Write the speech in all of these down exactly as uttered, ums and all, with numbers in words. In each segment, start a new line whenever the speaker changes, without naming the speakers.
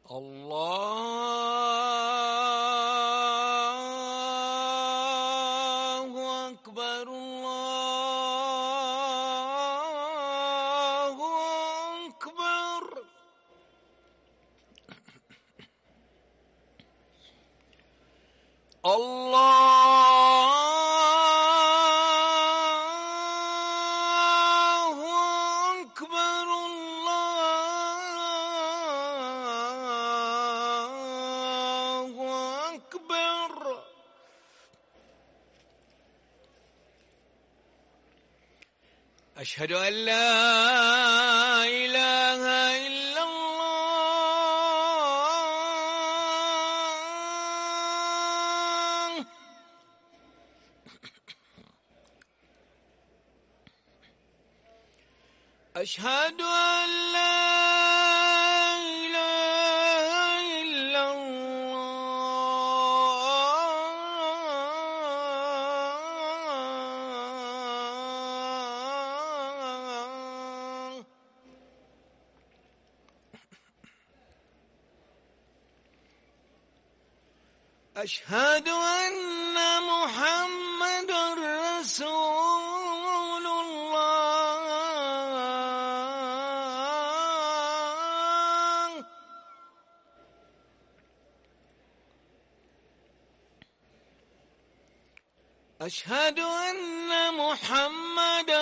الله أكبر الله أكبر. الله أكبر الله أكبر. أشهد أن لا إله إلا الله. أشهد أن لا إله إلا الله. أشهد أن محمدًا رسول الله. أشهد أن محمدًا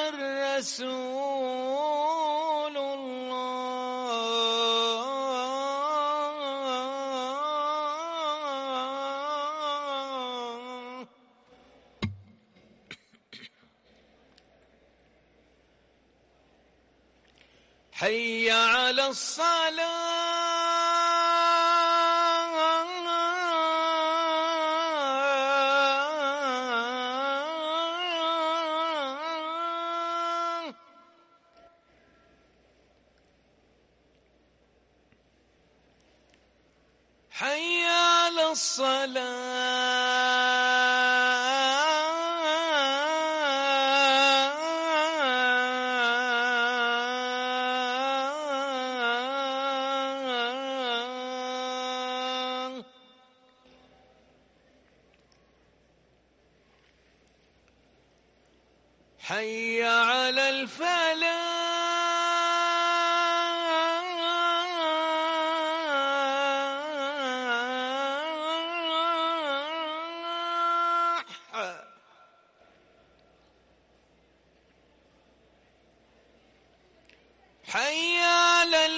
رسول الله. حي على الصلاة. حي على الصلاة. حي على الفلاح. حي على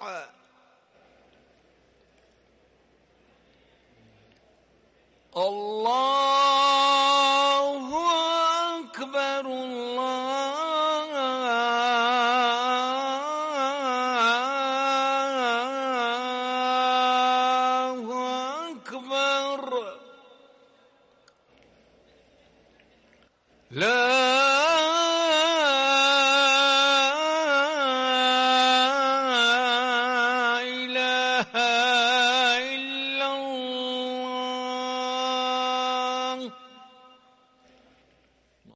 الفلاح.